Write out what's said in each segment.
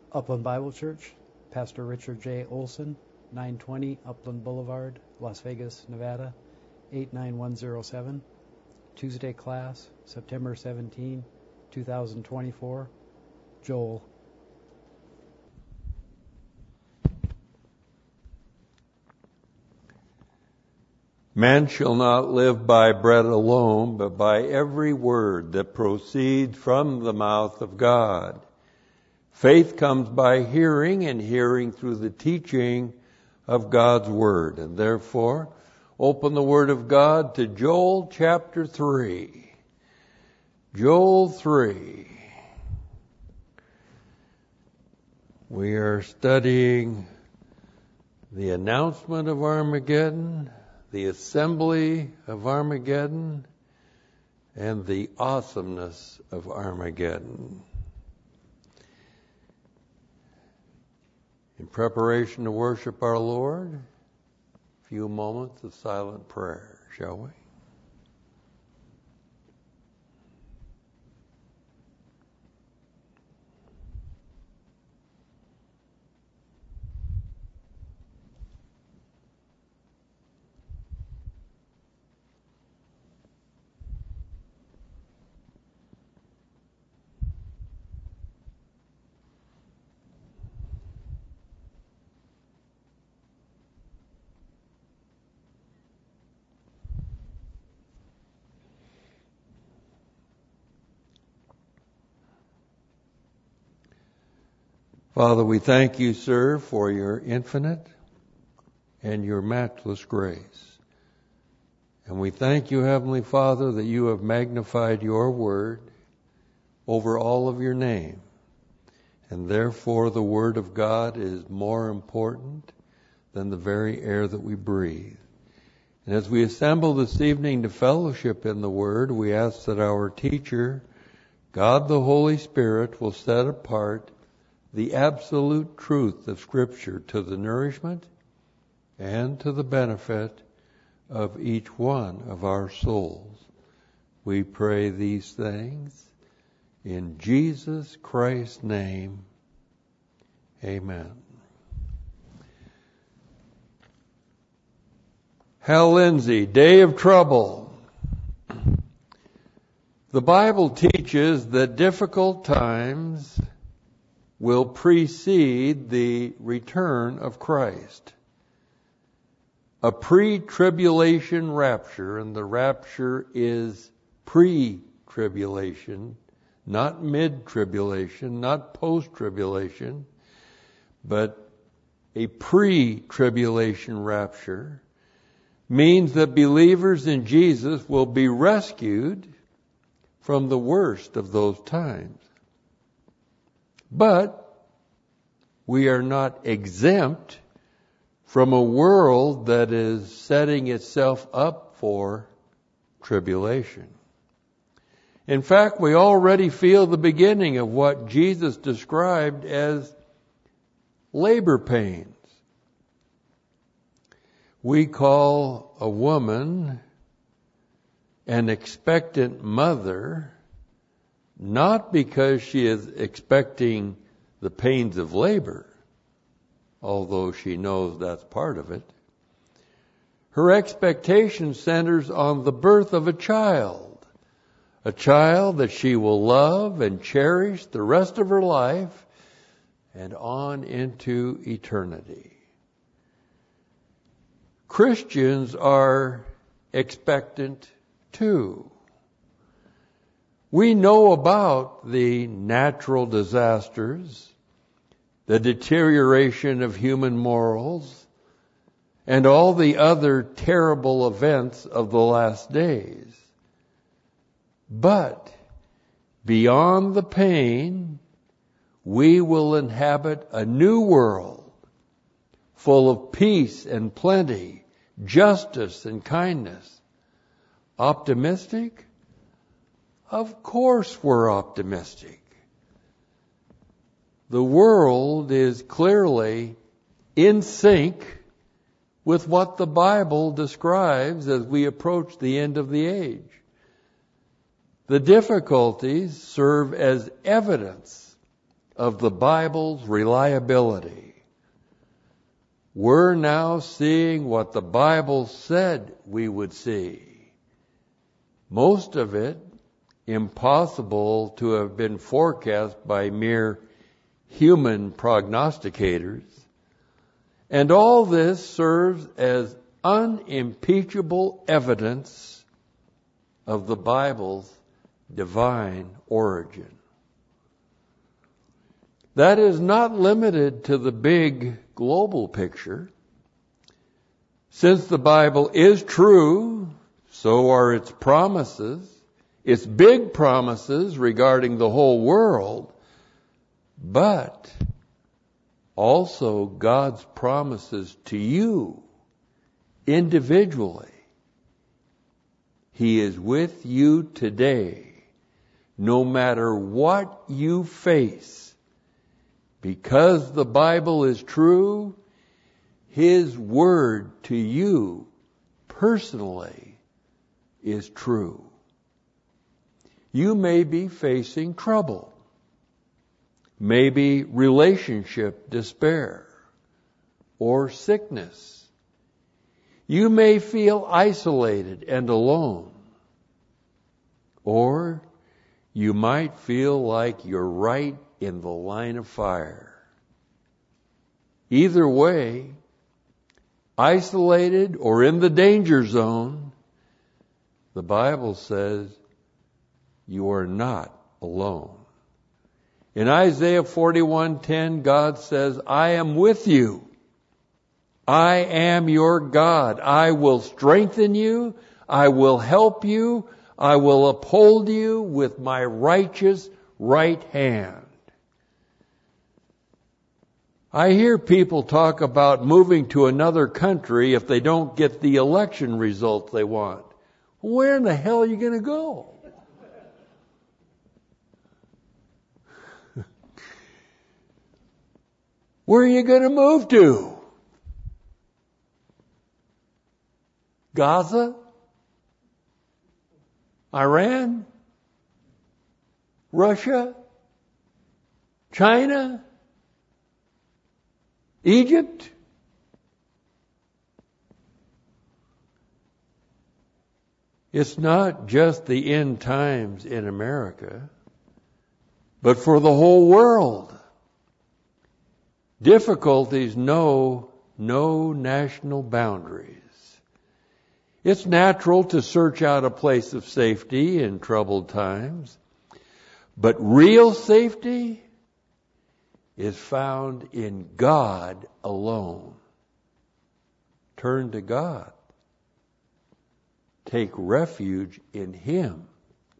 Upland Bible Church, Pastor Richard J. Olson, 920 Upland Boulevard, Las Vegas, Nevada, 89107. Tuesday class, September 17, 2024. Joel. Man shall not live by bread alone, but by every word that proceeds from the mouth of God. Faith comes by hearing, and hearing through the teaching of God's Word. And therefore, open the Word of God to Joel chapter 3. Joel 3. We are studying the announcement of Armageddon, the assembly of Armageddon, and the awesomeness of Armageddon. In preparation to worship our Lord, a few moments of silent prayer, shall we? Father, we thank you, sir, for your infinite and your matchless grace. And we thank you, Heavenly Father, that you have magnified your word over all of your name. And therefore the word of God is more important than the very air that we breathe. And as we assemble this evening to fellowship in the word, we ask that our teacher, God the Holy Spirit, will set apart the absolute truth of Scripture to the nourishment and to the benefit of each one of our souls. We pray these things in Jesus Christ's name. Amen. Hal Lindsey, Day of Trouble. The Bible teaches that difficult times will precede the return of Christ. A pre-tribulation rapture, and the rapture is pre-tribulation, not mid-tribulation, not post-tribulation, but a pre-tribulation rapture means that believers in Jesus will be rescued from the worst of those times. But we are not exempt from a world that is setting itself up for tribulation. In fact, we already feel the beginning of what Jesus described as labor pains. We call a woman an expectant mother not because she is expecting the pains of labor, although she knows that's part of it. Her expectation centers on the birth of a child that she will love and cherish the rest of her life and on into eternity. Christians are expectant too. We know about the natural disasters, the deterioration of human morals, and all the other terrible events of the last days. But beyond the pain, we will inhabit a new world full of peace and plenty, justice and kindness. Optimistic? Of course we're optimistic. The world is clearly in sync with what the Bible describes as we approach the end of the age. The difficulties serve as evidence of the Bible's reliability. We're now seeing what the Bible said we would see. Most of it impossible to have been forecast by mere human prognosticators. And all this serves as unimpeachable evidence of the Bible's divine origin. That is not limited to the big global picture. Since the Bible is true, so are its promises, its big promises regarding the whole world, but also God's promises to you individually. He is with you today, no matter what you face. Because the Bible is true, His word to you personally is true. You may be facing trouble, maybe relationship despair, or sickness. You may feel isolated and alone, or you might feel like you're right in the line of fire. Either way, isolated or in the danger zone, the Bible says you are not alone. In Isaiah 41:10, God says, I am with you. I am your God. I will strengthen you. I will help you. I will uphold you with my righteous right hand. I hear people talk about moving to another country if they don't get the election results they want. Where in the hell are you going to go? Where are you going to move to? Gaza? Iran? Russia? China? Egypt? It's not just the end times in America, but for the whole world. Difficulties know no national boundaries. It's natural to search out a place of safety in troubled times, but real safety is found in God alone. Turn to God. Take refuge in Him.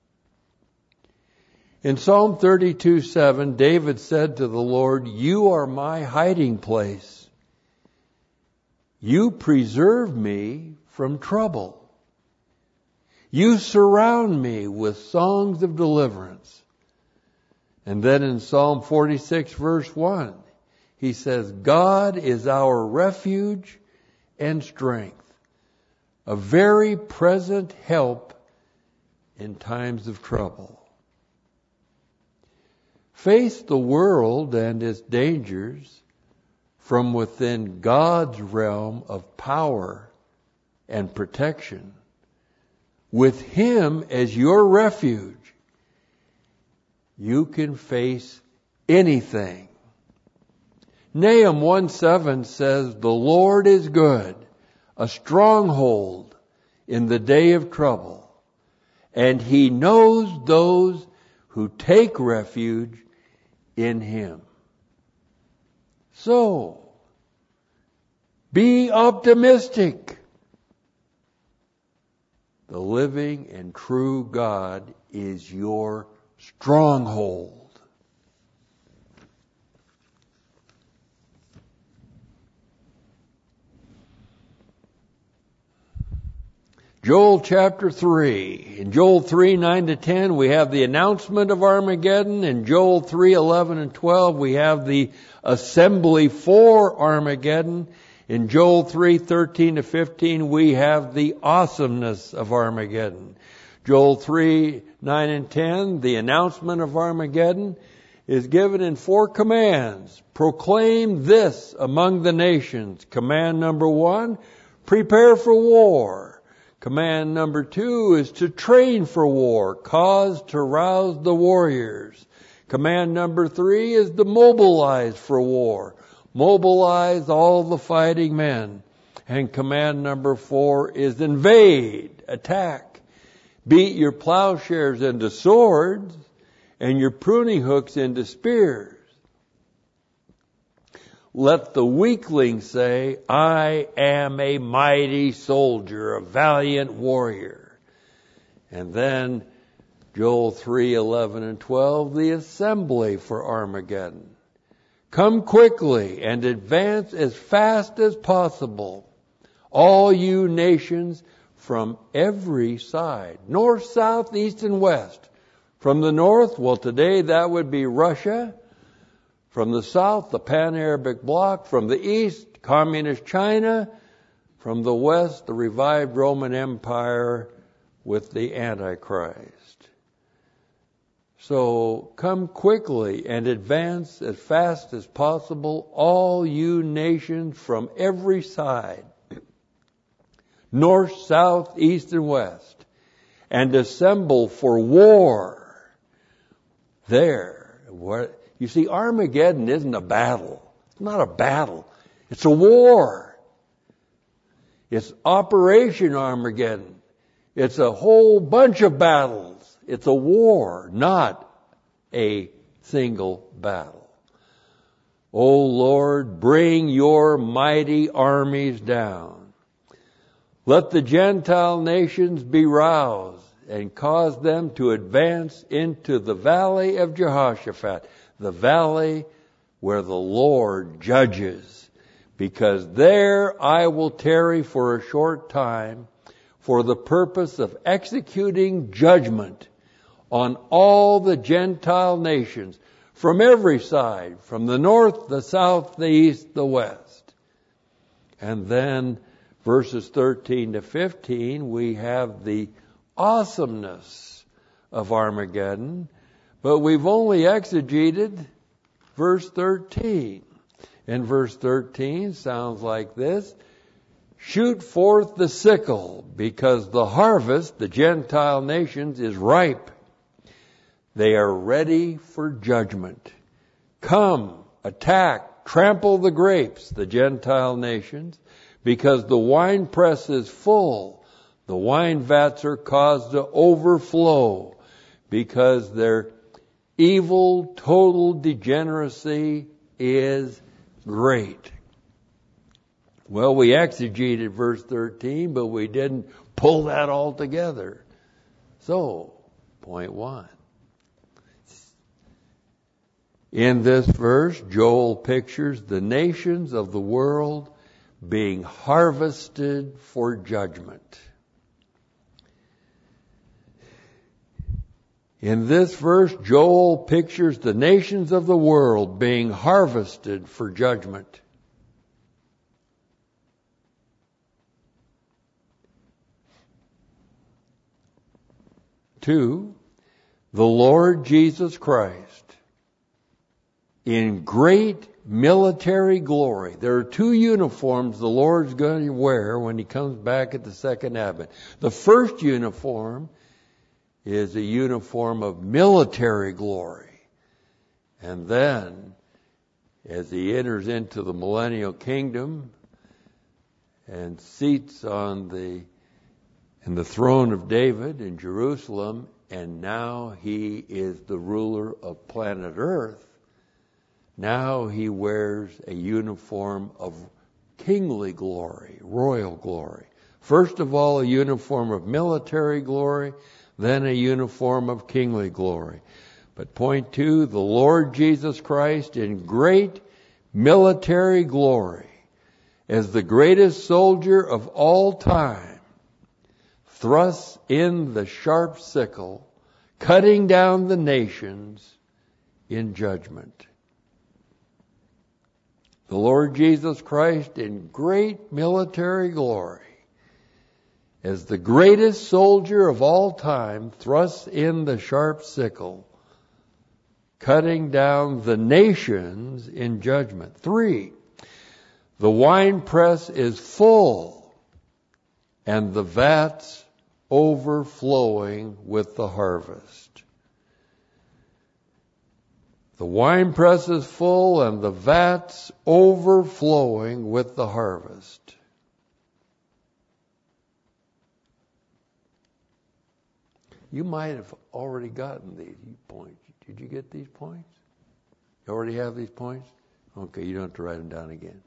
In Psalm 32:7, David said to the Lord, You are my hiding place. You preserve me from trouble. You surround me with songs of deliverance. And then in Psalm 46 verse 1, he says, God is our refuge and strength, a very present help in times of trouble. Face the world and its dangers from within God's realm of power and protection, with Him as your refuge. You can face anything. Nahum 1:7 says, The Lord is good, a stronghold in the day of trouble, and He knows those who take refuge in Him. So, be optimistic. The living and true God is your stronghold. Joel chapter 3. In Joel 3:9-10, we have the announcement of Armageddon. In Joel 3:11 and 12, we have the assembly for Armageddon. In Joel 3:13-15, we have the awesomeness of Armageddon. Joel 3:9 and 10, the announcement of Armageddon. is given in 4 commands. Proclaim this among the nations. Command number 1, prepare for war. Command number 2 is to train for war, cause to rouse the warriors. Command number 3 is to mobilize for war. Mobilize all the fighting men. And command number 4 is invade, attack. Beat your plowshares into swords and your pruning hooks into spears. Let the weakling say, I am a mighty soldier, a valiant warrior. And then Joel 3:11 and 12, the assembly for Armageddon. Come quickly and advance as fast as possible, all you nations from every side, north, south, east, and west. From the north, well, today that would be Russia. From the south, the Pan-Arabic bloc. From the east, communist China. From the west, the revived Roman Empire with the Antichrist. So come quickly and advance as fast as possible, all you nations from every side, north, south, east, and west, and assemble for war. There. You see, Armageddon isn't a battle. It's not a battle. It's a war. It's Operation Armageddon. It's a whole bunch of battles. It's a war, not a single battle. O Lord, bring your mighty armies down. Let the Gentile nations be roused and cause them to advance into the valley of Jehoshaphat, the valley where the Lord judges, because there I will tarry for a short time for the purpose of executing judgment on all the Gentile nations from every side, from the north, the south, the east, the west. And then verses 13 to 15, we have the awesomeness of Armageddon, but we've only exegeted verse 13. And verse 13 sounds like this: shoot forth the sickle, because the harvest, the Gentile nations, is ripe. They are ready for judgment. Come, attack, trample the grapes, the Gentile nations, because the winepress is full. The wine vats are caused to overflow, because their evil, total degeneracy is great. Well, we exegeted verse 13, but we didn't pull that all together. So, point 1. In this verse, Joel pictures the nations of the world being harvested for judgment. In this verse, Joel pictures the nations of the world being harvested for judgment. Two, the Lord Jesus Christ in great military glory. There are 2 uniforms the Lord's going to wear when He comes back at the second advent. The first uniform is a uniform of military glory. And then, as He enters into the millennial kingdom and seats in the throne of David in Jerusalem, and now He is the ruler of planet Earth, now He wears a uniform of kingly glory, royal glory. First of all, a uniform of military glory, then a uniform of kingly glory. But point 2, the Lord Jesus Christ in great military glory, as the greatest soldier of all time, thrusts in the sharp sickle, cutting down the nations in judgment. The Lord Jesus Christ in great military glory, as the greatest soldier of all time, thrusts in the sharp sickle, cutting down the nations in judgment. 3, the winepress is full, and the vats overflowing with the harvest. The winepress is full, and the vats overflowing with the harvest. You might have already gotten these points. Did you get these points? You already have these points? Okay, you don't have to write them down again.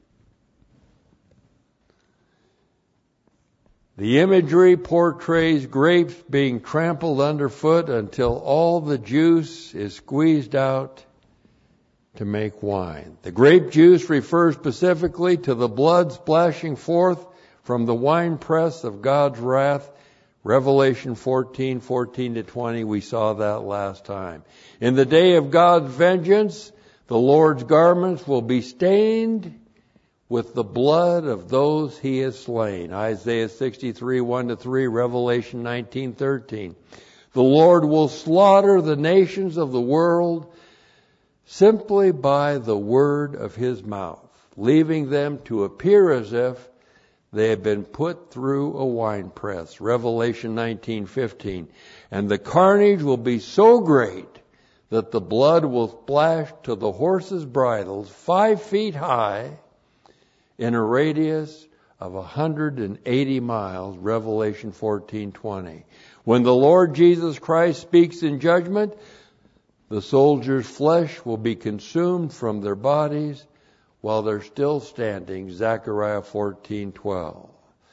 The imagery portrays grapes being trampled underfoot until all the juice is squeezed out to make wine. The grape juice refers specifically to the blood splashing forth from the winepress of God's wrath. Revelation 14:14-20, we saw that last time. In the day of God's vengeance, the Lord's garments will be stained with the blood of those he has slain. Isaiah 63:1-3, Revelation 19:13. The Lord will slaughter the nations of the world simply by the word of his mouth, leaving them to appear as if they have been put through a winepress. Revelation 19:15. And the carnage will be so great that the blood will splash to the horses' bridles 5 feet high in a radius of 180 miles. Revelation 14:20. When the Lord Jesus Christ speaks in judgment, the soldiers' flesh will be consumed from their bodies while they're still standing. Zechariah 14:12.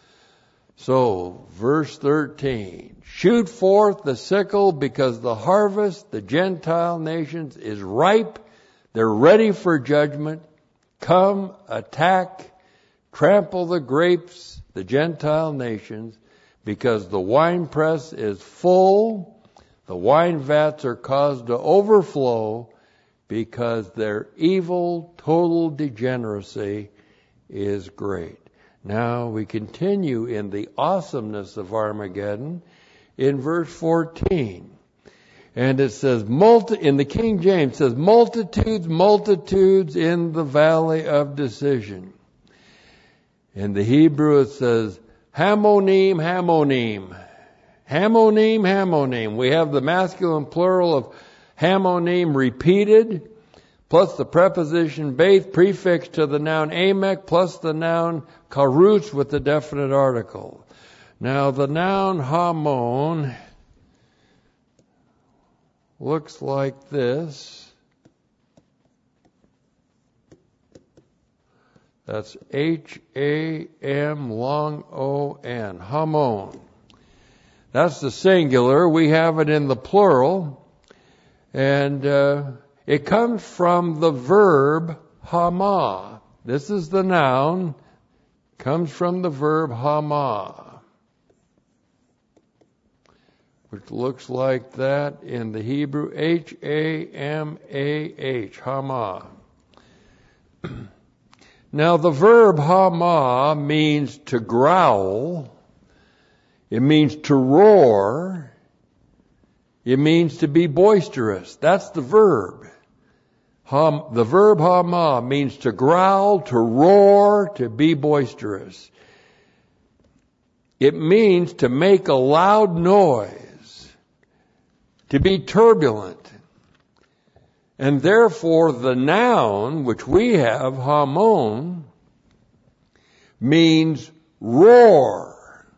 So, verse 13. Shoot forth the sickle because the harvest, the Gentile nations, is ripe. They're ready for judgment. Come, attack, trample the grapes, the Gentile nations, because the winepress is full. The wine vats are caused to overflow because their evil, total degeneracy is great. Now we continue in the awesomeness of Armageddon in verse 14. And it says, in the King James, it says, multitudes, multitudes in the valley of decision. In the Hebrew it says, Hamonim, Hamonim. Hamonim, Hamonim. We have the masculine plural of Hamonim repeated, plus the preposition Beth prefixed to the noun Amek, plus the noun Karutz with the definite article. Now the noun Hamon looks like this. That's H-A-M long O-N. Hamon. That's the singular. We have it in the plural. And it comes from the verb hama. This is the noun. Comes from the verb hama, which looks like that in the Hebrew. H-A-M-A-H. Hama. Now the verb hama means to growl. It means to roar. It means to be boisterous. That's the verb. The verb hama means to growl, to roar, to be boisterous. It means to make a loud noise, to be turbulent. And therefore the noun, which we have, hamon, means roar.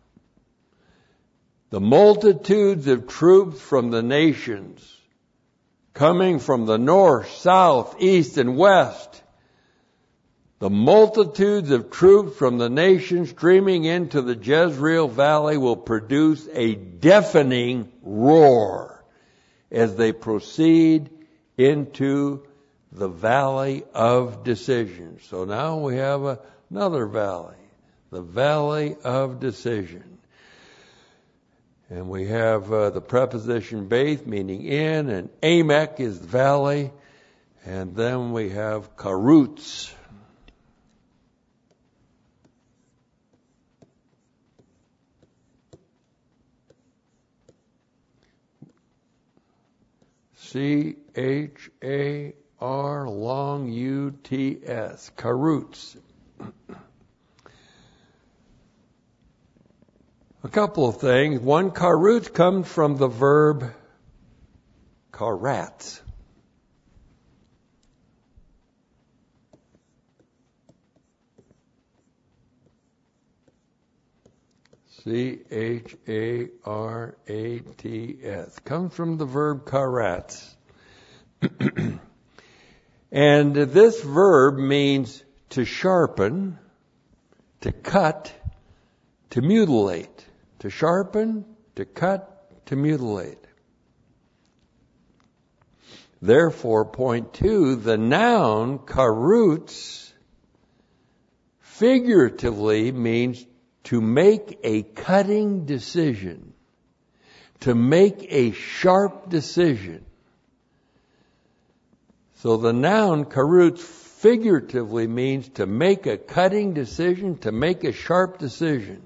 The multitudes of troops from the nations, coming from the north, south, east, and west. The multitudes of troops from the nations streaming into the Jezreel Valley will produce a deafening roar as they proceed into the Valley of Decision. So now we have another valley, the Valley of Decision. And we have the preposition Beth, meaning in, and Amek is valley. And then we have Karutz. C-H-A-R long U-T-S. Charoots. A couple of things. One, charoots comes from the verb charats. C-H-A-R-A-T-S. Comes from the verb charats. And this verb means to sharpen, to cut, to mutilate. To sharpen, to cut, to mutilate. Therefore, point 2, the noun charoots figuratively means to make a cutting decision, to make a sharp decision. So the noun charoots figuratively means to make a cutting decision, to make a sharp decision.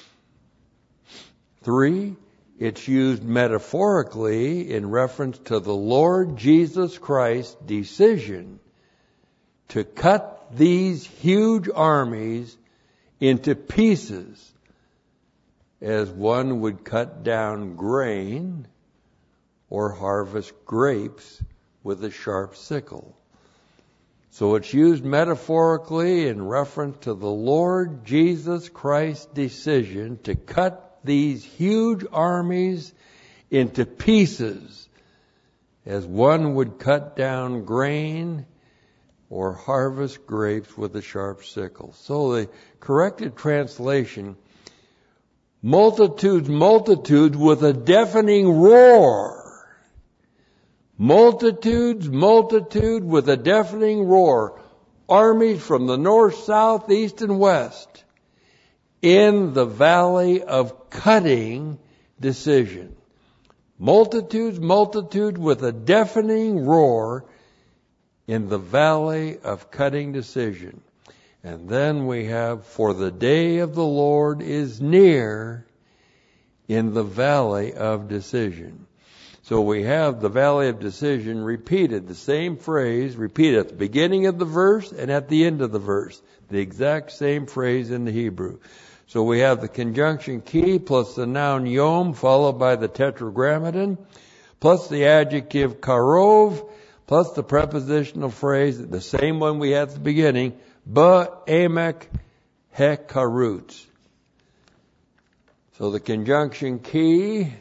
3, it's used metaphorically in reference to the Lord Jesus Christ's decision to cut these huge armies into pieces as one would cut down grain or harvest grapes with a sharp sickle. So it's used metaphorically in reference to the Lord Jesus Christ's decision to cut these huge armies into pieces as one would cut down grain or harvest grapes with a sharp sickle. So the corrected translation, multitudes, multitudes with a deafening roar. Multitudes, multitude with a deafening roar. Armies from the north, south, east, and west in the valley of cutting decision. Multitudes, multitude with a deafening roar in the valley of cutting decision. And then we have, for the day of the Lord is near in the valley of decision. So we have the valley of decision repeated, the same phrase repeated at the beginning of the verse and at the end of the verse. The exact same phrase in the Hebrew. So we have the conjunction ki plus the noun yom followed by the tetragrammaton plus the adjective karov plus the prepositional phrase, the same one we had at the beginning, ba-emek he-karutz. So the conjunction ki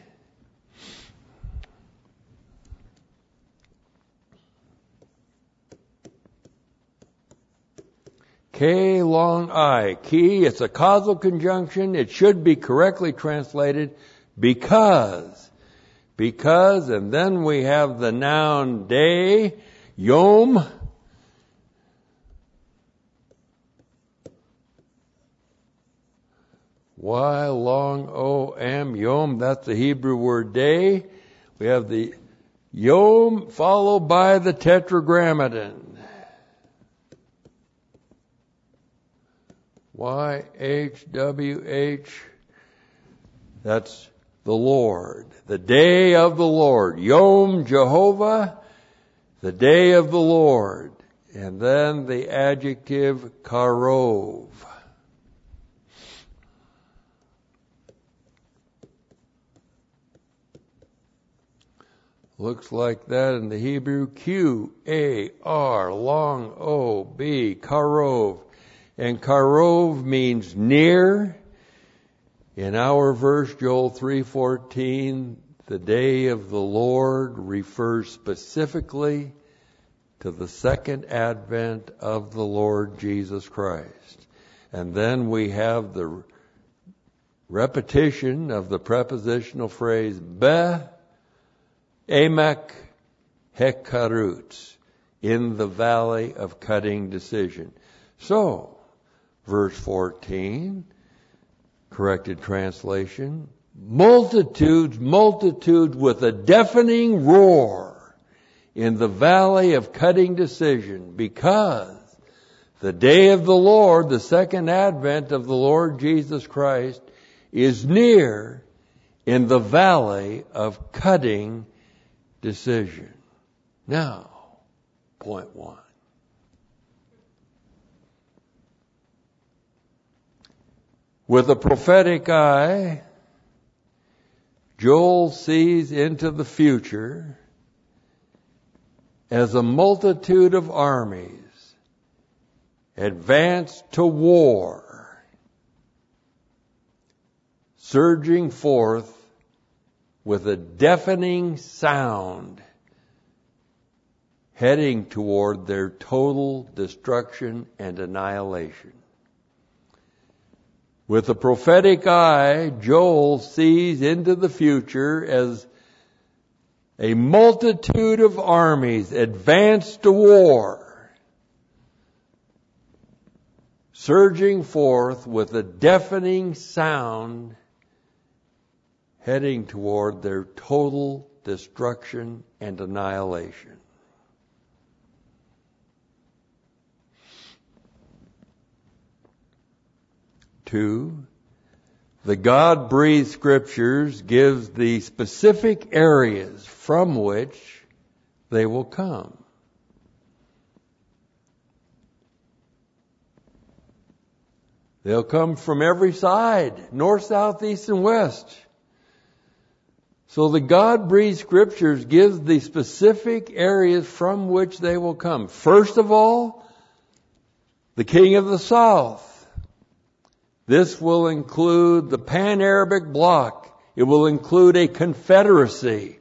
K long I. Ki, it's a causal conjunction. It should be correctly translated because. Because, and then we have the noun day, yom. Y long O-M, yom, that's the Hebrew word day. We have the yom followed by the tetragrammaton. Y-H-W-H, that's the Lord. The day of the Lord. Yom Jehovah, the day of the Lord. And then the adjective karov. Looks like that in the Hebrew. Q-A-R, long O-B, karov. And karov means near. In our verse, Joel 3:14, the day of the Lord refers specifically to the second advent of the Lord Jesus Christ. And then we have the repetition of the prepositional phrase, be-emek he-karutz, in the valley of cutting decision. So, verse 14, corrected translation, multitudes, multitude with a deafening roar in the valley of cutting decision, because the day of the Lord, the second advent of the Lord Jesus Christ, is near in the valley of cutting decision. Now, point one. With a prophetic eye, Joel sees into the future as a multitude of armies advance to war, surging forth with a deafening sound, heading toward their total destruction and annihilation. With a prophetic eye, Joel sees into the future as a multitude of armies advance to war, surging forth with a deafening sound, heading toward their total destruction and annihilation. Two, the God-breathed Scriptures gives the specific areas from which they will come. They'll come from every side, north, south, east, and west. So the God-breathed Scriptures gives the specific areas from which they will come. First of all, the king of the south. This will include the Pan-Arabic bloc. It will include a confederacy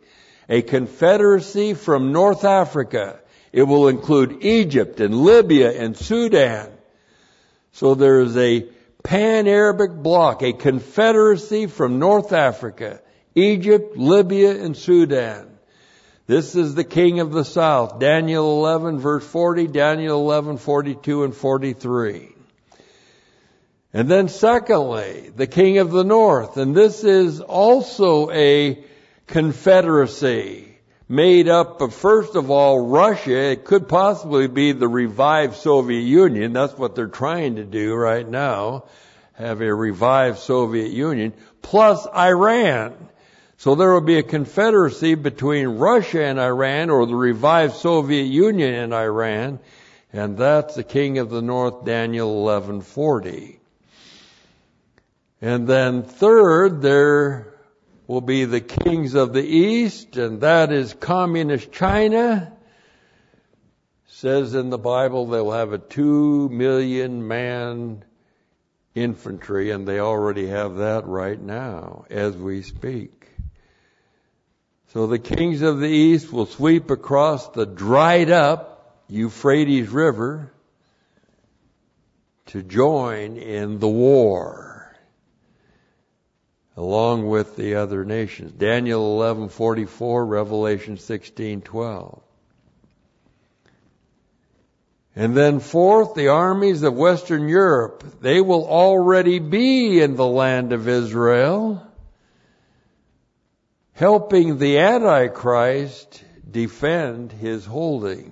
from North Africa. It will include Egypt and Libya and Sudan. So there is a Pan-Arabic bloc, a confederacy from North Africa, Egypt, Libya, and Sudan. This is the king of the south. Daniel 11 verse 40, Daniel 11, 42 and 43. And then secondly, the king of the north. And this is also a confederacy made up of, first of all, Russia. It could possibly be the revived Soviet Union. That's what they're trying to do right now, have a revived Soviet Union, plus Iran. So there will be a confederacy between Russia and Iran, or the revived Soviet Union and Iran. And that's the king of the north, Daniel 11:40. And then third, there will be the kings of the east, and that is communist China. Says in the Bible they will have a 2 million man infantry, and they already have that right now as we speak. So the kings of the east will sweep across the dried up Euphrates River to join in the war, along with the other nations. Daniel 11:44, Revelation 16:12. And then fourth, the armies of Western Europe. They will already be in the land of Israel, helping the Antichrist defend his holdings.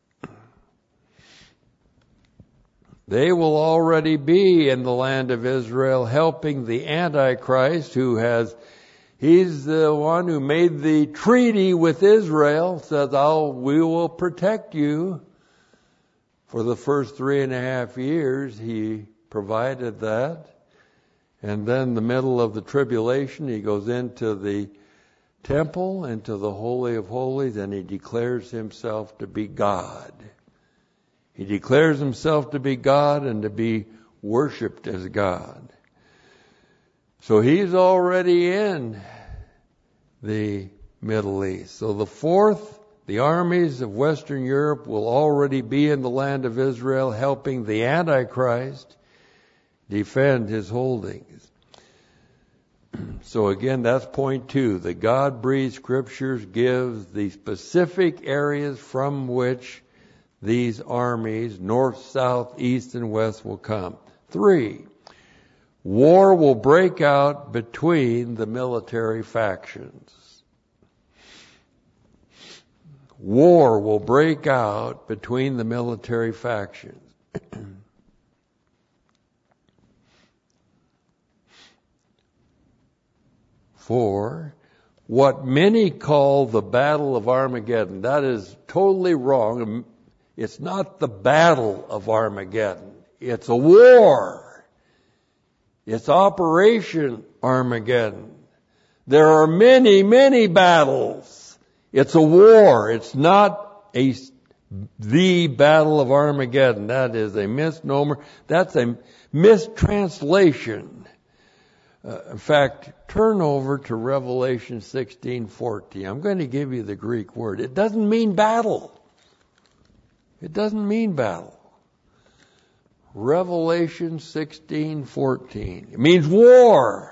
They will already be in the land of Israel helping the Antichrist he's the one who made the treaty with Israel, says, we will protect you. For the first 3.5 years, he provided that. And then the middle of the tribulation, he goes into the temple, into the Holy of Holies, and he declares himself to be God. He declares himself to be God and to be worshipped as God. So he's already in the Middle East. So the fourth, the armies of Western Europe will already be in the land of Israel, helping the Antichrist defend his holdings. So again, that's point two. The God-breathed Scriptures gives the specific areas from which these armies, north, south, east, and west, will come. 3, war will break out between the military factions. War will break out between the military factions. 4, what many call the Battle of Armageddon. That is totally wrong. It's not the Battle of Armageddon. It's a war. It's Operation Armageddon. There are many, many battles. It's a war. It's not the Battle of Armageddon. That is a misnomer. That's a mistranslation. In fact, turn over to Revelation 16:14. I'm going to give you the Greek word. It doesn't mean battle. It doesn't mean battle. Revelation 16:14. It means war.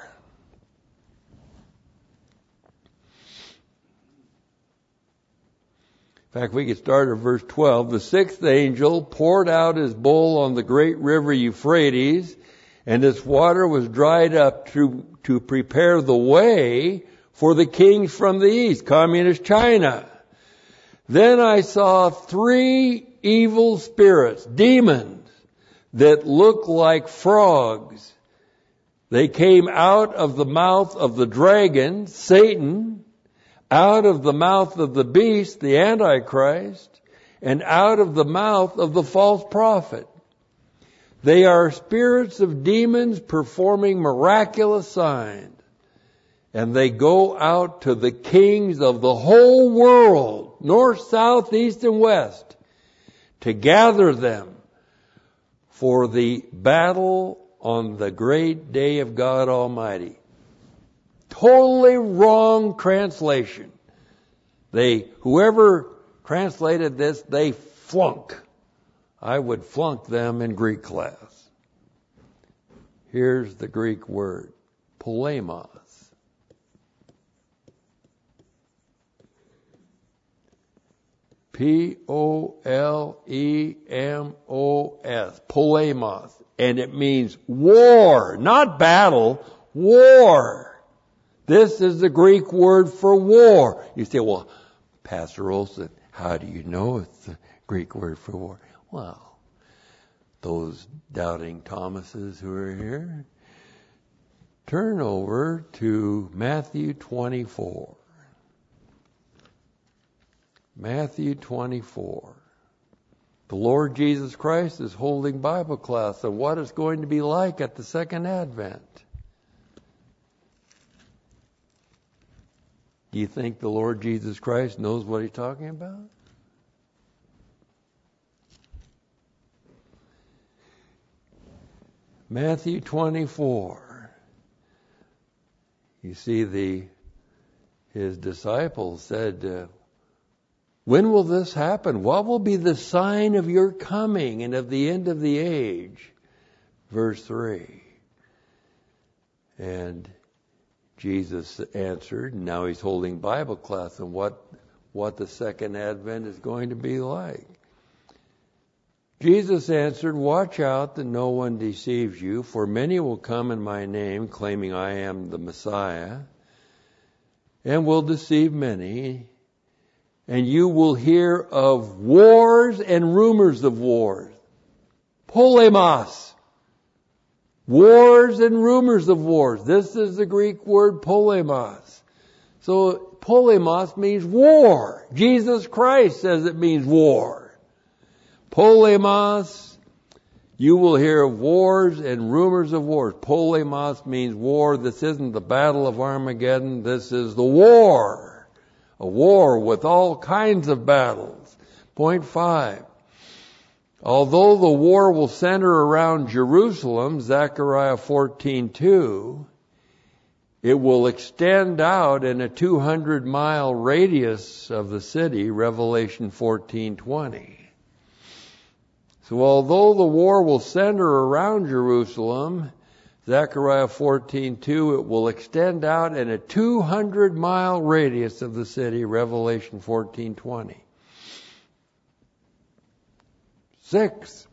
In fact, we could start at verse 12. The sixth angel poured out his bowl on the great river Euphrates, and its water was dried up to prepare the way for the kings from the east, communist China. Then I saw 3 evil spirits, demons, that looked like frogs. They came out of the mouth of the dragon, Satan, out of the mouth of the beast, the Antichrist, and out of the mouth of the false prophet. They are spirits of demons performing miraculous signs, and they go out to the kings of the whole world, north, south, east, and west, to gather them for the battle on the great day of God Almighty. Totally wrong translation. Whoever translated this, they flunk. I would flunk them in Greek class. Here's the Greek word, polemos. P-O-L-E-M-O-S. Polemos. And it means war, not battle, war. This is the Greek word for war. You say, well, Pastor Olson, how do you know it's the Greek word for war? Well, those doubting Thomases who are here, turn over to Matthew 24. Matthew 24. The Lord Jesus Christ is holding Bible class on what it's going to be like at the second advent. Do you think the Lord Jesus Christ knows what he's talking about? Matthew 24. You see, his disciples said, when will this happen? What will be the sign of your coming and of the end of the age? Verse 3. And Jesus answered, now he's holding Bible class on what the second advent is going to be like. Jesus answered, watch out that no one deceives you, for many will come in my name, claiming I am the Messiah, and will deceive many. And you will hear of wars and rumors of wars. Polemos. Wars and rumors of wars. This is the Greek word polemos. So polemos means war. Jesus Christ says it means war. Polemos, you will hear of wars and rumors of wars. Polemos means war. This isn't the Battle of Armageddon. This is the war. A war with all kinds of battles. Point 5. Although the war will center around Jerusalem, Zechariah 14:2, it will extend out in a 200-mile radius of the city, Revelation 14:20. So although the war will center around Jerusalem, Zechariah 14:2, it will extend out in a 200-mile radius of the city, Revelation 14:20. 6.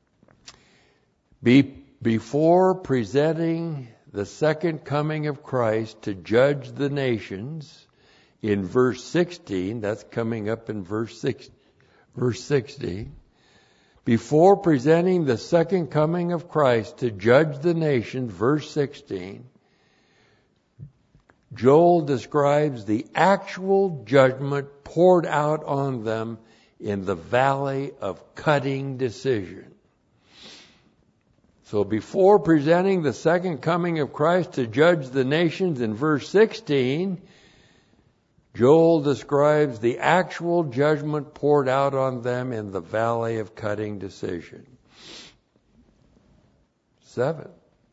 Before presenting the second coming of Christ to judge the nations, in verse 16, that's coming up in verse 60, before presenting the second coming of Christ to judge the nations, verse 16, Joel describes the actual judgment poured out on them in the valley of cutting decision. So before presenting the second coming of Christ to judge the nations in verse 16, Joel describes the actual judgment poured out on them in the valley of cutting decision. 7.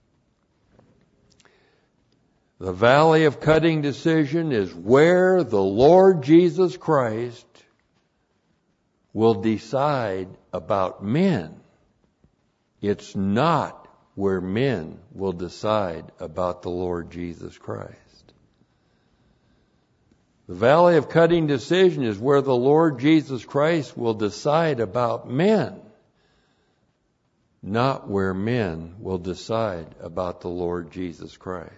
The valley of cutting decision is where the Lord Jesus Christ will decide about men. It's not where men will decide about the Lord Jesus Christ. The valley of cutting decision is where the Lord Jesus Christ will decide about men, not where men will decide about the Lord Jesus Christ.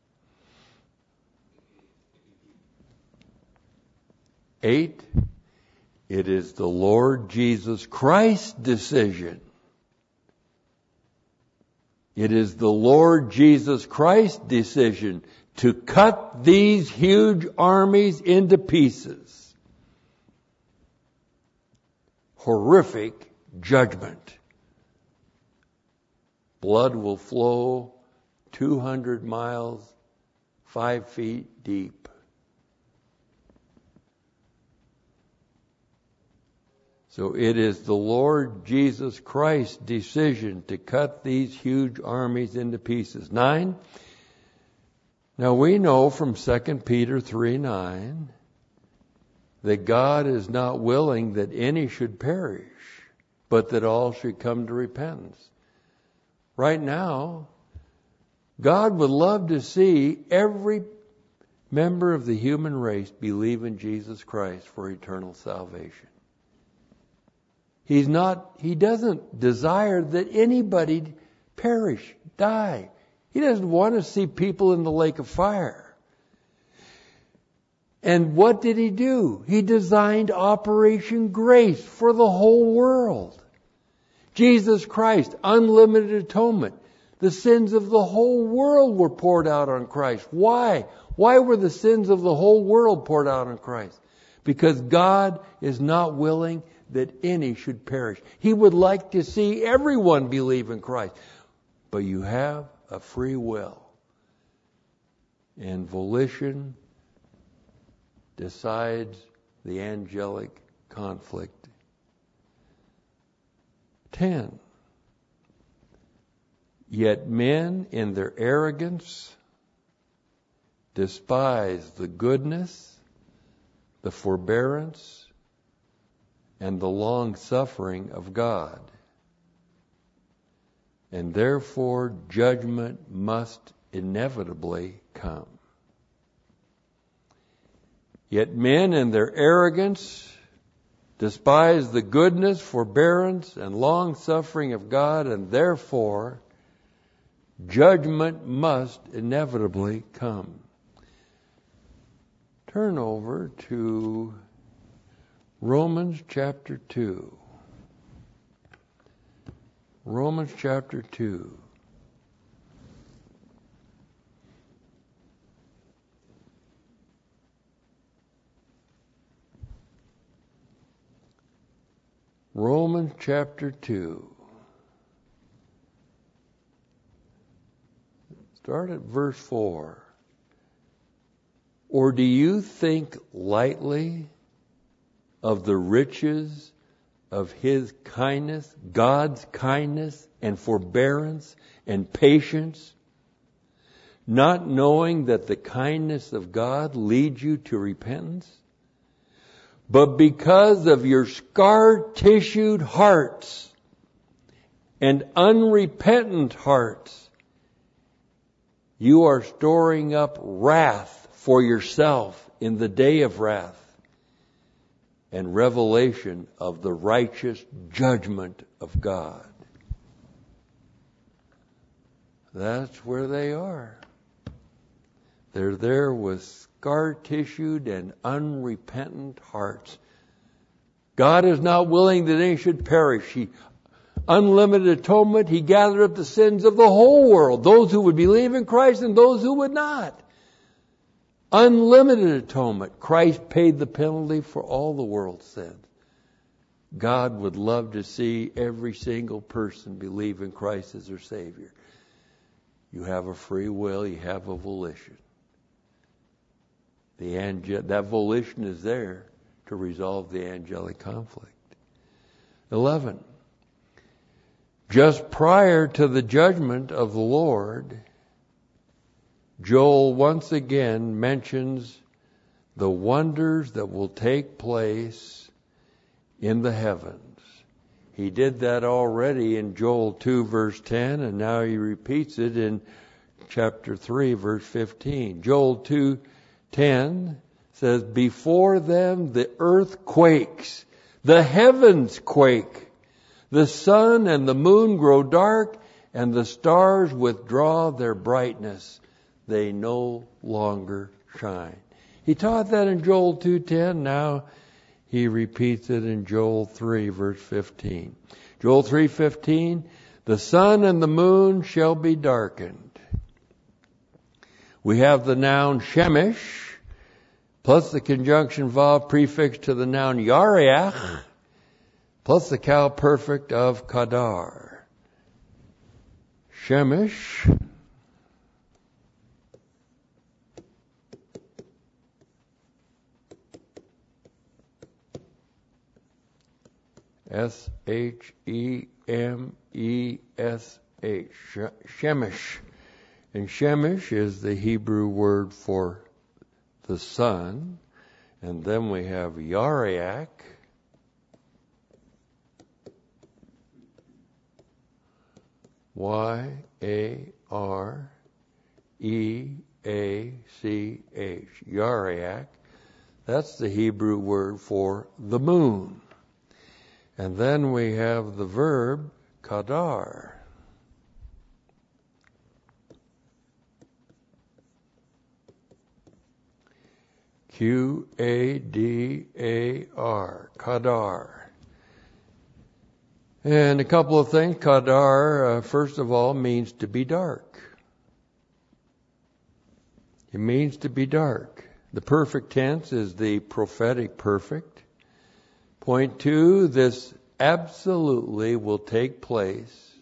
8, it is the Lord Jesus Christ's decision. It is the Lord Jesus Christ's decision to cut these huge armies into pieces. Horrific judgment. Blood will flow 200 miles, 5 feet deep. So it is the Lord Jesus Christ's decision to cut these huge armies into pieces. 9. Now we know from 2 Peter 3:9 that God is not willing that any should perish, but that all should come to repentance. Right now, God would love to see every member of the human race believe in Jesus Christ for eternal salvation. He doesn't desire that anybody perish, die. He doesn't want to see people in the lake of fire. And what did he do? He designed Operation Grace for the whole world. Jesus Christ, unlimited atonement. The sins of the whole world were poured out on Christ. Why? Why were the sins of the whole world poured out on Christ? Because God is not willing that any should perish. He would like to see everyone believe in Christ. But you have a free will. And volition decides the angelic conflict. 10. Yet men in their arrogance despise the goodness, the forbearance, and the long-suffering of God. And therefore judgment must inevitably come. Yet men in their arrogance despise the goodness, forbearance, and long-suffering of God, and therefore judgment must inevitably come. Turn over to Romans chapter 2. Romans chapter 2. Romans chapter 2. Start at verse 4. Or do you think lightly of the riches of His kindness, God's kindness and forbearance and patience, not knowing that the kindness of God leads you to repentance? But because of your scar-tissued hearts and unrepentant hearts, you are storing up wrath for yourself in the day of wrath and revelation of the righteous judgment of God. That's where they are. They're there with scar-tissued and unrepentant hearts. God is not willing that any should perish. Unlimited atonement, He gathered up the sins of the whole world, those who would believe in Christ and those who would not. Unlimited atonement. Christ paid the penalty for all the world's sins. God would love to see every single person believe in Christ as their Savior. You have a free will, you have a volition. That volition is there to resolve the angelic conflict. 11. Just prior to the judgment of the Lord, Joel once again mentions the wonders that will take place in the heavens. He did that already in Joel 2 verse 10, and now he repeats it in chapter 3 verse 15. Joel 2:10 says, before them the earth quakes, the heavens quake, the sun and the moon grow dark, and the stars withdraw their brightness. They no longer shine. He taught that in Joel 2:10. Now he repeats it in Joel 3 verse 15. Joel 3:15, the sun and the moon shall be darkened. We have the noun Shemesh, plus the conjunction vav prefixed to the noun Yareach, plus the cow perfect of Kadar. Shemesh, S-H-E-M-E-S-H. Shemesh. And Shemesh is the Hebrew word for the sun. And then we have Yareach. Y-A-R-E-A-C-H. Yareach. That's the Hebrew word for the moon. And then we have the verb kadar. Q-A-D-A-R. Kadar. And a couple of things. Kadar, first of all, means to be dark. It means to be dark. The perfect tense is the prophetic perfect. Point 2, this absolutely will take place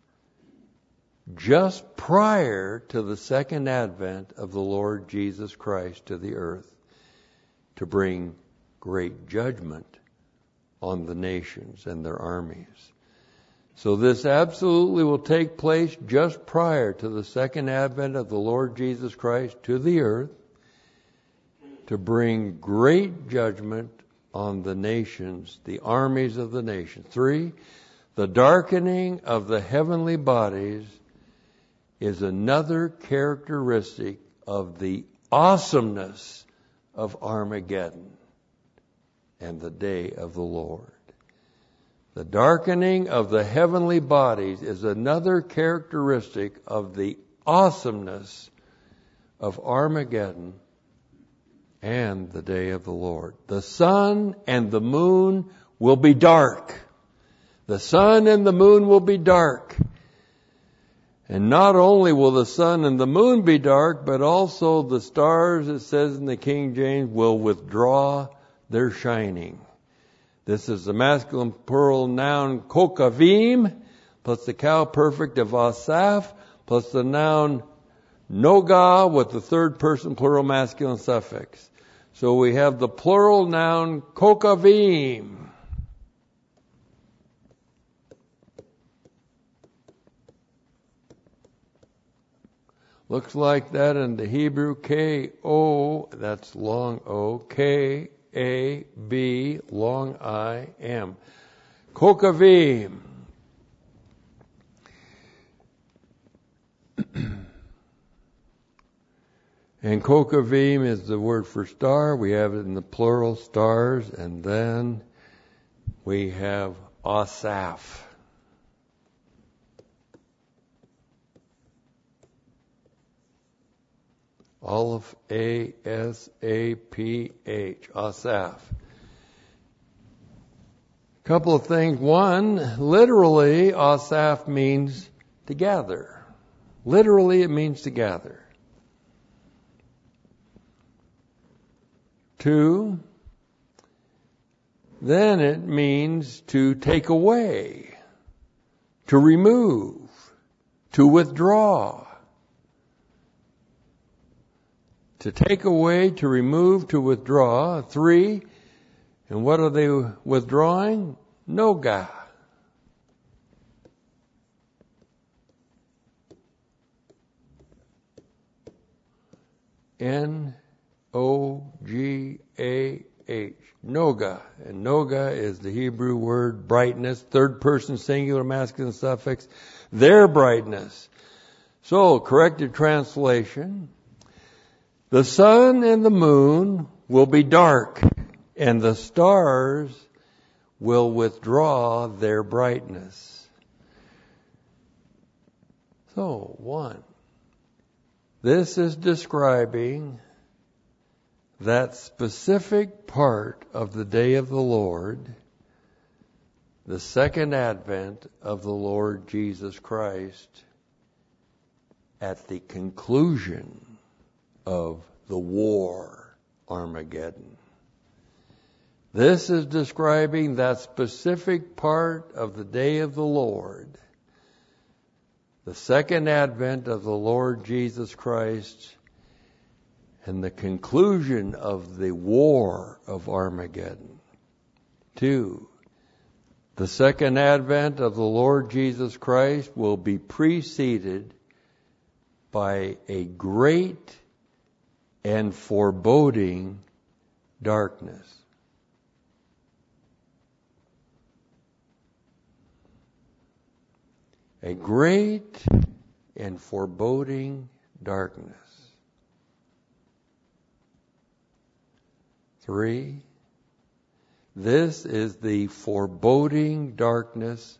just prior to the second advent of the Lord Jesus Christ to the earth to bring great judgment on the nations and their armies. So this absolutely will take place just prior to the second advent of the Lord Jesus Christ to the earth to bring great judgment on the nations, the armies of the nations. 3, the darkening of the heavenly bodies is another characteristic of the awesomeness of Armageddon and the day of the Lord. The darkening of the heavenly bodies is another characteristic of the awesomeness of Armageddon and the day of the Lord. The sun and the moon will be dark. The sun and the moon will be dark. And not only will the sun and the moon be dark, but also the stars, it says in the King James, will withdraw their shining. This is the masculine plural noun kokavim, plus the cow perfect of asaph, plus the noun noga with the third person plural masculine suffix. So we have the plural noun kokavim. Looks like that in the Hebrew, K-O, that's long O, K-A-B, long I-M. Kokavim. And kokavim is the word for star. We have it in the plural, stars. And then we have asaph. Aleph, A-S-A-P-H, asaph. Couple of things. One, literally, asaph means to gather. Literally, it means to gather. 2, then it means to take away, to remove, to withdraw. To take away, to remove, to withdraw. 3, and what are they withdrawing? Noga. N-O-G-A-H. Noga. And noga is the Hebrew word brightness, third person singular masculine suffix, their brightness. So, corrected translation. The sun and the moon will be dark, and the stars will withdraw their brightness. So, 1. This is describing that specific part of the day of the Lord, the second advent of the Lord Jesus Christ, at the conclusion of the war, Armageddon. This is describing that specific part of the day of the Lord, the second advent of the Lord Jesus Christ, and the conclusion of the war of Armageddon. 2, the second advent of the Lord Jesus Christ will be preceded by a great and foreboding darkness. A great and foreboding darkness. 3, this is the foreboding darkness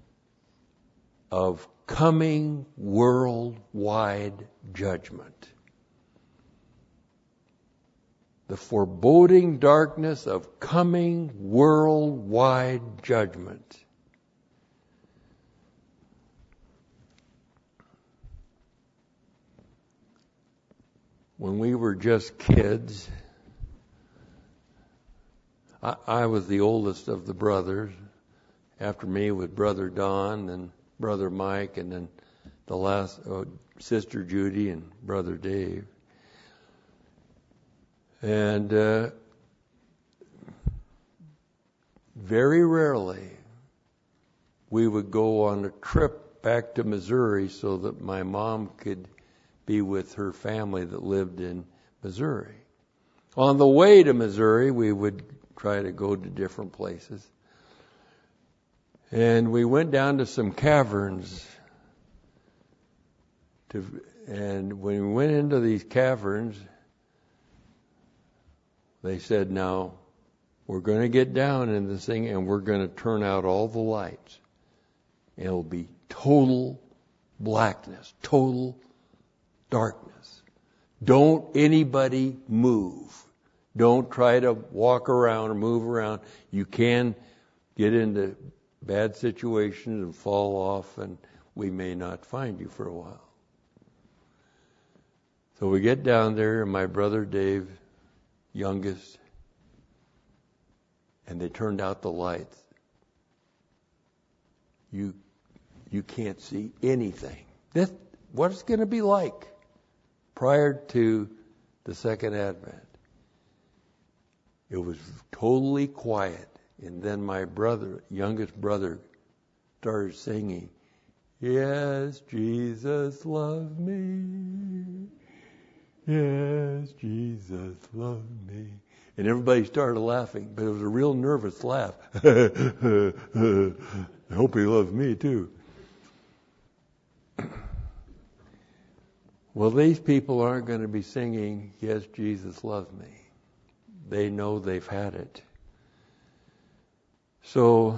of coming worldwide judgment. The foreboding darkness of coming worldwide judgment. When we were just kids, I was the oldest of the brothers. After me was Brother Don and Brother Mike, and then the last Sister Judy and Brother Dave. And very rarely we would go on a trip back to Missouri so that my mom could be with her family that lived in Missouri. On the way to Missouri, we would try to go to different places. And we went down to some caverns. And when we went into these caverns, they said, now, we're going to get down in this thing and we're going to turn out all the lights. And it'll be total blackness, total darkness. Don't anybody move. Don't try to walk around or move around. You can get into bad situations and fall off, and we may not find you for a while. So we get down there, and my brother Dave, youngest, and they turned out the lights. You can't see anything. That's what it's going to be like prior to the second advent. It was totally quiet. And then my brother, youngest brother, started singing, "Yes, Jesus loved me. Yes, Jesus loved me." And everybody started laughing, but it was a real nervous laugh. I hope he loves me too. Well, these people aren't going to be singing, "Yes, Jesus loved me." They know they've had it. So,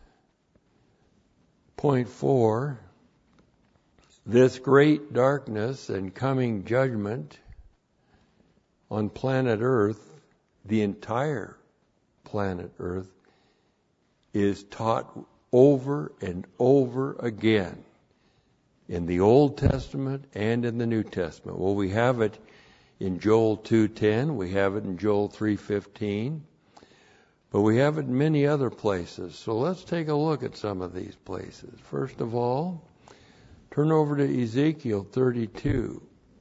point 4, this great darkness and coming judgment on planet Earth, the entire planet Earth, is taught over and over again in the Old Testament and in the New Testament. Well, we have it in Joel 2:10. We have it in Joel 3:15. But we have it in many other places. So let's take a look at some of these places. First of all, turn over to Ezekiel 32.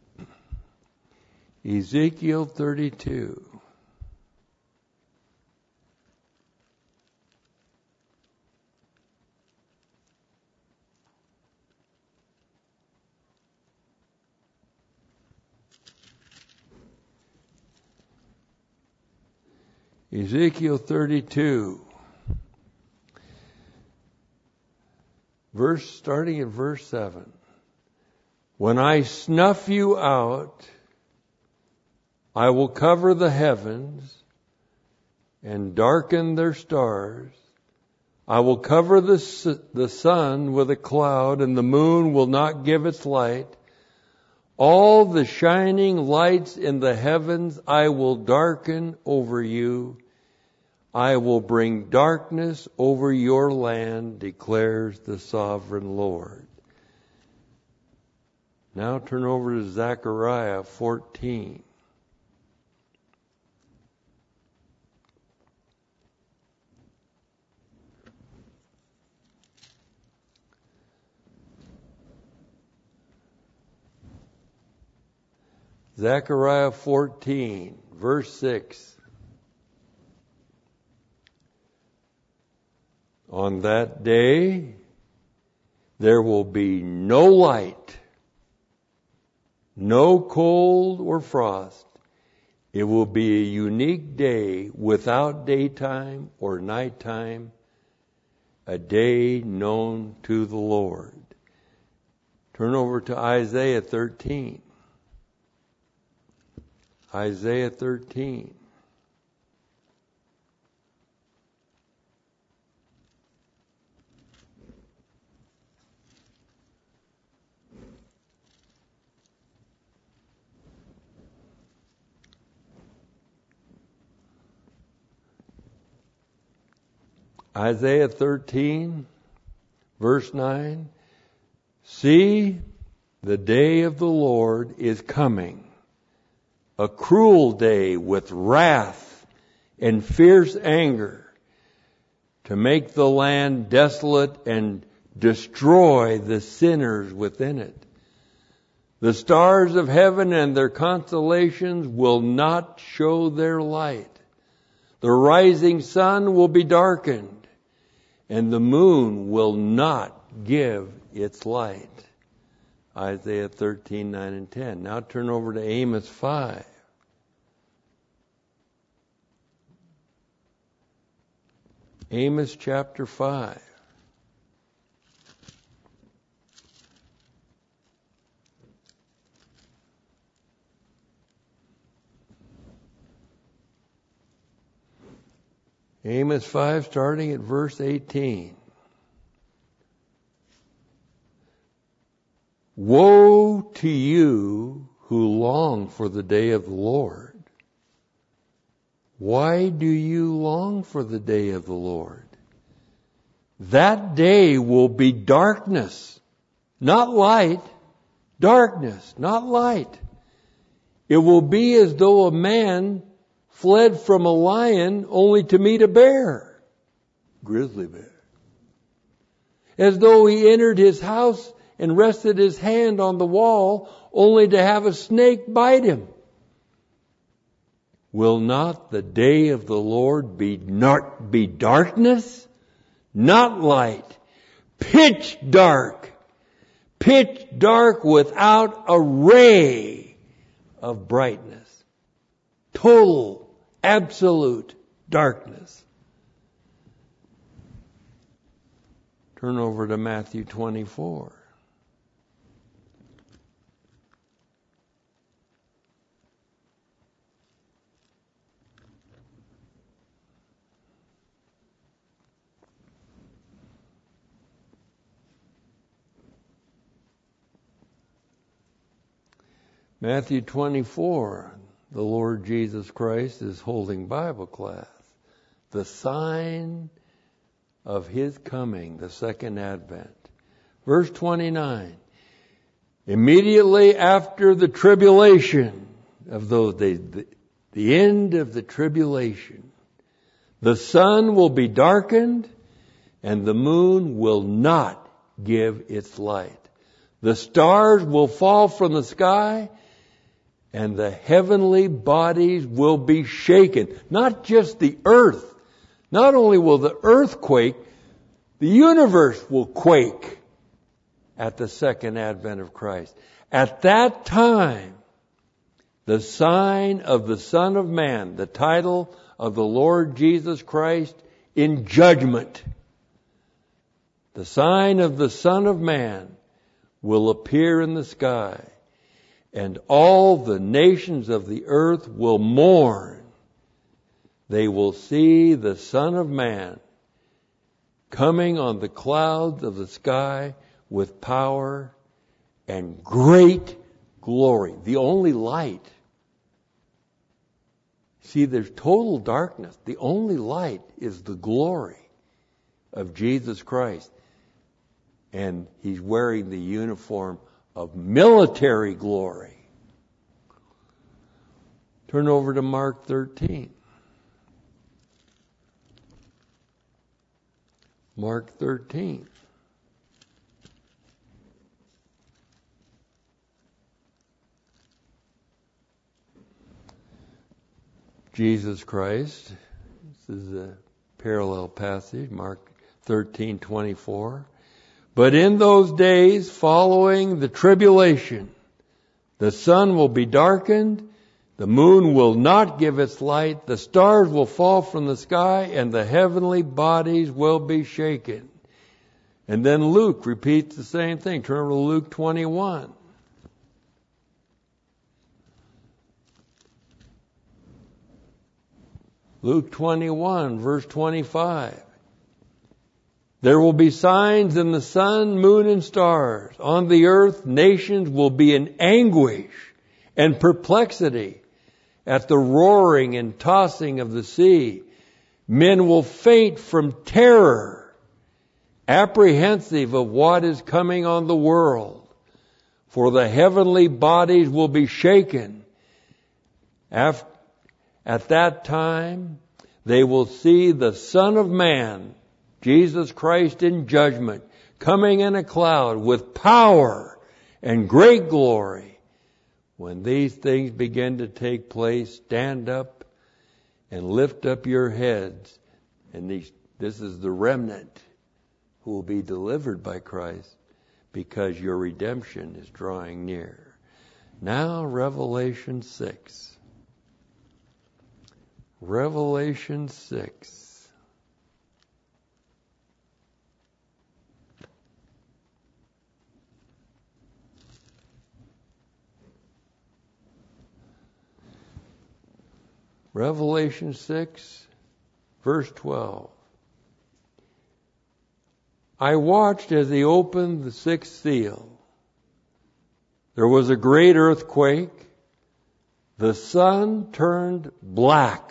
Ezekiel 32. Ezekiel 32, starting at verse 7. When I snuff you out, I will cover the heavens and darken their stars. I will cover the sun with a cloud, and the moon will not give its light. All the shining lights in the heavens I will darken over you. I will bring darkness over your land, declares the sovereign Lord. Now turn over to Zechariah 14. Zechariah 14, verse 6. On that day, there will be no light, no cold or frost. It will be a unique day without daytime or nighttime, a day known to the Lord. Turn over to Isaiah 13. Isaiah 13. Isaiah 13, verse 9. See, the day of the Lord is coming, a cruel day with wrath and fierce anger, to make the land desolate and destroy the sinners within it. The stars of heaven and their constellations will not show their light. The rising sun will be darkened, and the moon will not give its light. Isaiah 13, 9 and 10. Now turn over to Amos 5. Amos chapter 5. Amos 5, starting at verse 18. Woe to you who long for the day of the Lord. Why do you long for the day of the Lord? That day will be darkness, not light. Darkness, not light. It will be as though a man fled from a lion only to meet a bear, grizzly bear. As though he entered his house and rested his hand on the wall only to have a snake bite him. Will not the day of the Lord be darkness, not light, pitch dark without a ray of brightness? Total, absolute darkness. Turn over to Matthew 24. Matthew 24, the Lord Jesus Christ is holding Bible class. The sign of His coming, the second advent. Verse 29. Immediately after the tribulation, of those days, the end of the tribulation. The sun will be darkened, and the moon will not give its light. The stars will fall from the sky, and the heavenly bodies will be shaken. Not just the earth. Not only will the earth quake, the universe will quake at the second advent of Christ. At that time, the sign of the Son of Man, the title of the Lord Jesus Christ in judgment, the sign of the Son of Man will appear in the sky, and all the nations of the earth will mourn. They will see the Son of Man coming on the clouds of the sky with power and great glory. The only light. See, there's total darkness. The only light is the glory of Jesus Christ. And He's wearing the uniform of military glory. Turn over to Mark 13. Mark 13. Jesus Christ. This is a parallel passage, Mark 13:24. But in those days following the tribulation, the sun will be darkened, the moon will not give its light, the stars will fall from the sky, and the heavenly bodies will be shaken. And then Luke repeats the same thing. Turn over to Luke 21. Luke 21, verse 25. There will be signs in the sun, moon, and stars. On the earth, nations will be in anguish and perplexity at the roaring and tossing of the sea. Men will faint from terror, apprehensive of what is coming on the world. For the heavenly bodies will be shaken. At that time, they will see the Son of Man, Jesus Christ in judgment, coming in a cloud with power and great glory. When these things begin to take place, stand up and lift up your heads. And this is the remnant who will be delivered by Christ, because your redemption is drawing near. Now, Revelation 6. Revelation 6. Revelation 6, verse 12. I watched as He opened the sixth seal. There was a great earthquake. The sun turned black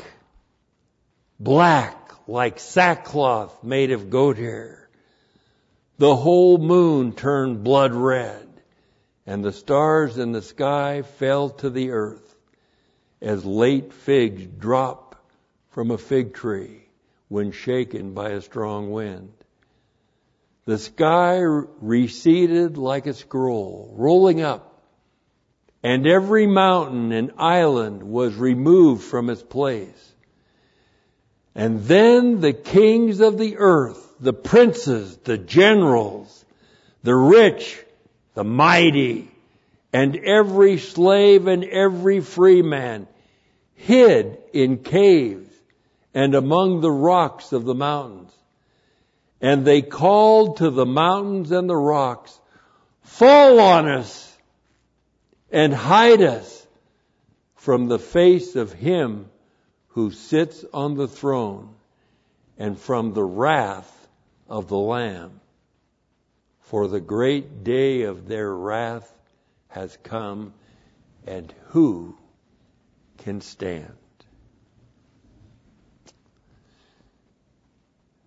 like sackcloth made of goat hair. The whole moon turned blood red, and the stars in the sky fell to the earth, as late figs drop from a fig tree when shaken by a strong wind. The sky receded like a scroll, rolling up, and every mountain and island was removed from its place. And then the kings of the earth, the princes, the generals, the rich, the mighty, and every slave and every free man hid in caves and among the rocks of the mountains. And they called to the mountains and the rocks, fall on us and hide us from the face of Him who sits on the throne and from the wrath of the Lamb. For the great day of their wrath has come, and who can stand?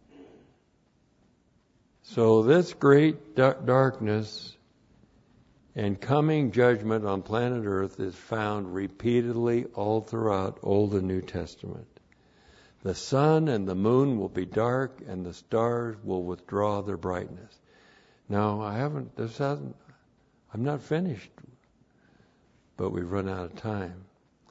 So this great darkness and coming judgment on planet Earth is found repeatedly all throughout Old and New Testament. The sun and the moon will be dark, and the stars will withdraw their brightness. Now, I'm not finished, but we've run out of time.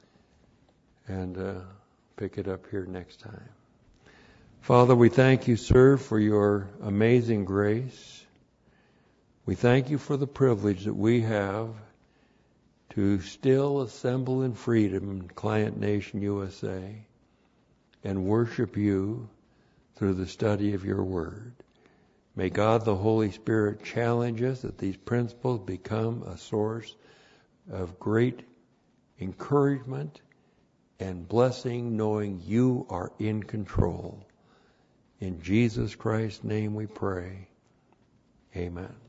And pick it up here next time. Father, we thank you, sir, for your amazing grace. We thank you for the privilege that we have to still assemble in freedom in Client Nation USA and worship you through the study of your word. May God the Holy Spirit challenge us that these principles become a source of great encouragement and blessing, knowing you are in control. In Jesus Christ's name we pray. Amen.